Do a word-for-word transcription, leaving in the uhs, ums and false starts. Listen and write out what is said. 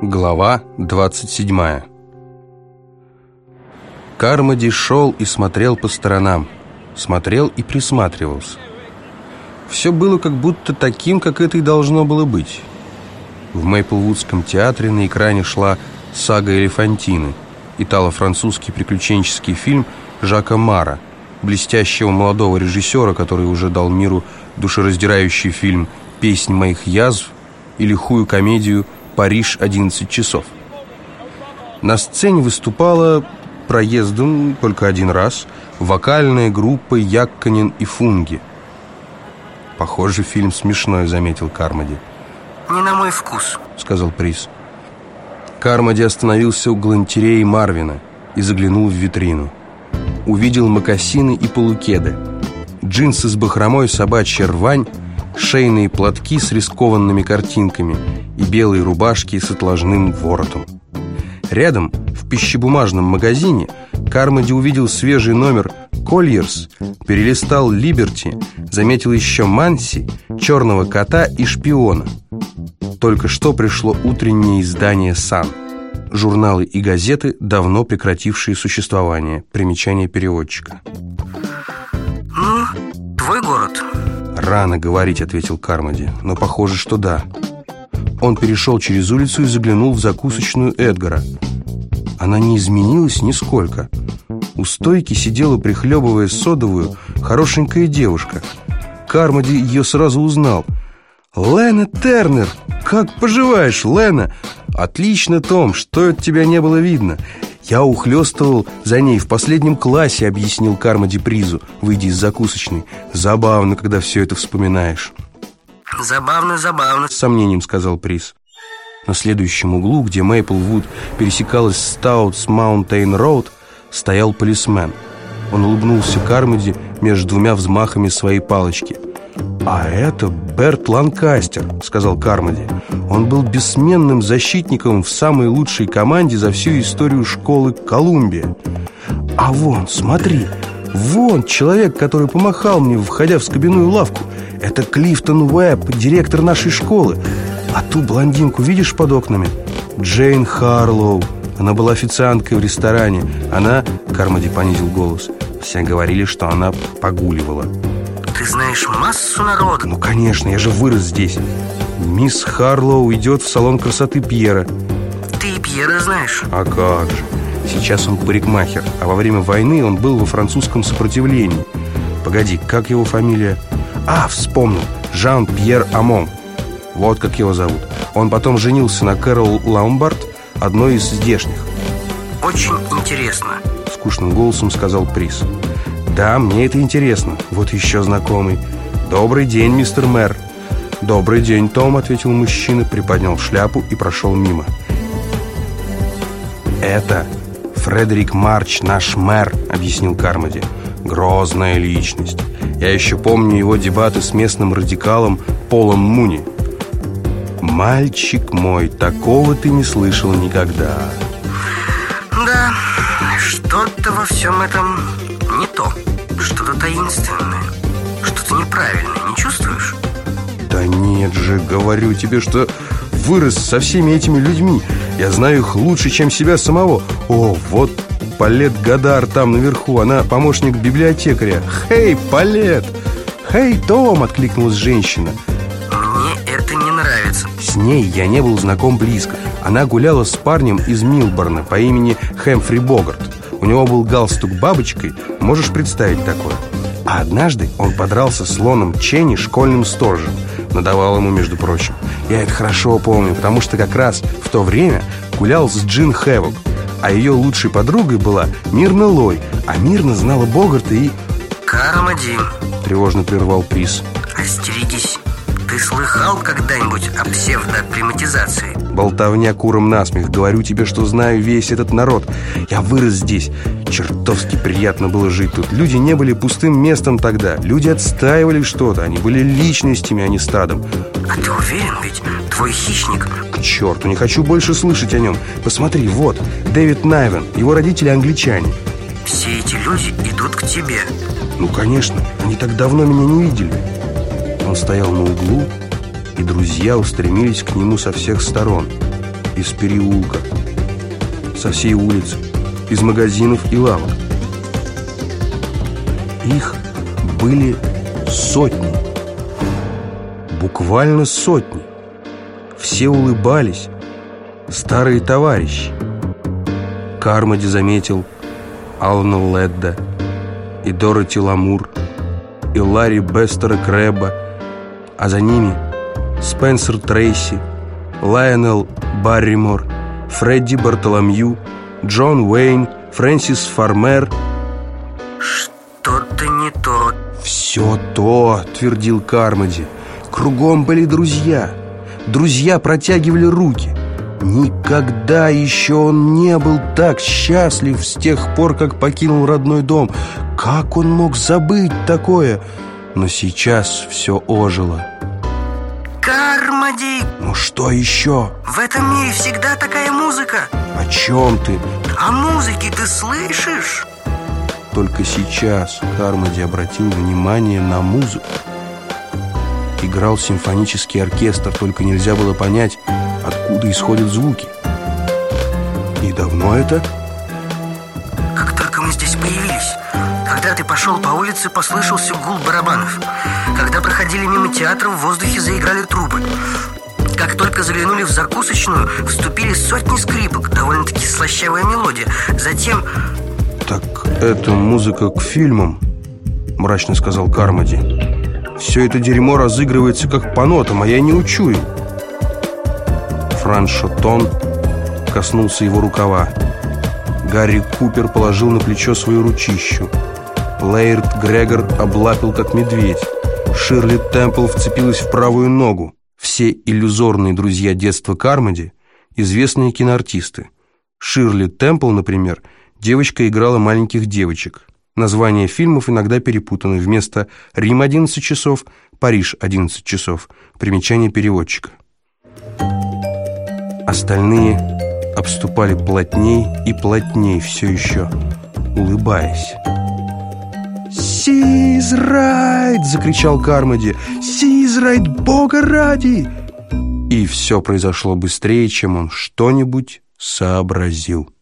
Глава двадцать седьмая. Кармоди шел и смотрел по сторонам. Смотрел и присматривался. Все было как будто таким, как это и должно было быть. В Мейплвудском театре на экране шла «Сага Элефантины», итало-французский приключенческий фильм Жака Мара, блестящего молодого режиссера, который уже дал миру душераздирающий фильм «Песнь моих язв» и лихую комедию «Париж, одиннадцать часов». На сцене выступала проездом только один раз вокальная группа Якконен и Фунги. «Похоже, фильм смешной», — заметил Кармоди. «Не на мой вкус», — сказал Прис. Кармоди остановился у галантереи Марвина и заглянул в витрину. Увидел мокасины и полукеды, джинсы с бахромой, собачья рвань, шейные платки с рискованными картинками и белые рубашки с отложным воротом. Рядом, в пищебумажном магазине, Кармоди увидел свежий номер «Кольерс», перелистал «Либерти», заметил еще «Манси», «Черного кота» и «Шпиона». Только что пришло утреннее издание «Сан». Журналы и газеты, давно прекратившие существование. Примечание переводчика. «Ну, твой город». «Рано говорить», — ответил Кармоди, но похоже, что да. Он перешел через улицу и заглянул в закусочную Эдгара. Она не изменилась нисколько. У стойки сидела, прихлебывая содовую, хорошенькая девушка. Кармоди ее сразу узнал. «Лена Тернер! Как поживаешь, Лена?» «Отлично, Том, что от тебя не было видно?» «Я ухлёстывал за ней в последнем классе», — объяснил Кармоди Призу, выйдя из закусочной. «Забавно, когда все это вспоминаешь». «Забавно, забавно», — с сомнением сказал Приз. На следующем углу, где Мейплвуд пересекалась с Таутс Маунтейн Роуд, стоял полисмен. Он улыбнулся Кармоди между двумя взмахами своей палочки. «А это Берт Ланкастер», — сказал Кармоди. «Он был бессменным защитником в самой лучшей команде за всю историю школы Колумбия. А вон, смотри, вон человек, который помахал мне, входя в скобяную лавку. Это Клифтон Уэбб, директор нашей школы. А ту блондинку видишь под окнами? Джейн Харлоу. Она была официанткой в ресторане. Она...» — Кармоди понизил голос. «Все говорили, что она погуливала». «Ты знаешь массу народа». «Ну, конечно, я же вырос здесь. Мисс Харлоу идет в салон красоты Пьера». «Ты и Пьера знаешь?» «А как же. Сейчас он парикмахер, а во время войны он был во французском сопротивлении. Погоди, как его фамилия?» «А, вспомнил. Жан-Пьер Амон. Вот как его зовут. Он потом женился на Кэрол Ломбард, одной из здешних». «Очень интересно», — скучным голосом сказал Приз. «Да, мне это интересно. Вот еще знакомый. Добрый день, мистер мэр». «Добрый день, Том», — ответил мужчина, приподнял шляпу и прошел мимо. «Это Фредерик Марч, наш мэр», — объяснил Кармоди. «Грозная личность. Я еще помню его дебаты с местным радикалом Полом Муни». «Мальчик мой, такого ты не слышал никогда». «Да, что-то во всем этом не то. Что-то таинственное. Что-то неправильное. Не чувствуешь?» «Да нет же, говорю тебе, что вырос со всеми этими людьми. Я знаю их лучше, чем себя самого. О, вот Палет Гадар там наверху. Она помощник библиотекаря. Хей, Палет!» «Хей, Том!» — откликнулась женщина. «Мне это не нравится». С ней я не был знаком близко. Она гуляла с парнем из Милборна по имени Хэмфри Богарт. У него был галстук бабочкой. Можешь представить такое? А однажды он подрался с Лоном Ченни, школьным сторожем. Надавал ему, между прочим. Я это хорошо помню, потому что как раз в то время гулял с Джин Хэвок. А ее лучшей подругой была Мирна Лой. А Мирна знала Богарта и... «Кармоди», — тревожно прервал Приз. «Остерегись. Ты слыхал когда-нибудь о псевдоприматизации?» «Болтовня курам насмех. Говорю тебе, что знаю весь этот народ. Я вырос здесь. Чертовски приятно было жить тут. Люди не были пустым местом тогда. Люди отстаивали что-то. Они были личностями, а не стадом». «А ты уверен, ведь твой хищник...» «К черту, не хочу больше слышать о нем. Посмотри, вот, Дэвид Найвен. Его родители англичане». «Все эти люди идут к тебе». «Ну, конечно. Они так давно меня не видели». Он стоял на углу, и друзья устремились к нему со всех сторон. из переулка, со всей улицы, из магазинов и лавок. Их были сотни, буквально сотни. Все улыбались, старые товарищи. Кармоди заметил Алана Ледда и Дороти Ламур, и Ларри Бестера Крэбба, а за ними Спенсер Трейси, Лайонел Барримор, Фредди Бартоломью, Джон Уэйн, Фрэнсис Фармер. Что-то не то. «Все то», — твердил Кармоди. Кругом были друзья. Друзья протягивали руки. Никогда еще он не был так счастлив с тех пор, как покинул родной дом. Как он мог забыть такое? Но сейчас все ожило. Кармоди! Ну что еще? В этом мире всегда такая музыка. О чем ты? О музыке ты слышишь? Только сейчас Кармоди обратил внимание на музыку. Играл симфонический оркестр, только нельзя было понять, откуда исходят звуки. И давно это? Как только мы здесь появились. Когда ты пошел по улице, послышался гул барабанов. Когда проходили мимо театра, в воздухе заиграли трубы. Как только заглянули в закусочную, вступили сотни скрипок. Довольно-таки слащавая мелодия. Затем... «Так это музыка к фильмам», — мрачно сказал Кармоди. «Все это дерьмо разыгрывается как по нотам, а я не учую». Франц Шотон коснулся его рукава. Гарри Купер положил на плечо свою ручищу. Лейрд Грегор облапил, как медведь. Ширли Темпл вцепилась в правую ногу. Все иллюзорные друзья детства Кармоди — известные киноартисты. Ширли Темпл, например, девочка играла маленьких девочек. Названия фильмов иногда перепутаны. Вместо «Рим одиннадцать часов» «Париж одиннадцать часов». Примечание переводчика. Остальные обступали плотней и плотней, все еще улыбаясь. «Сиз Райт!» — закричал Кармоди. «Сиз Райт, Бога ради!» И все произошло быстрее, чем он что-нибудь сообразил.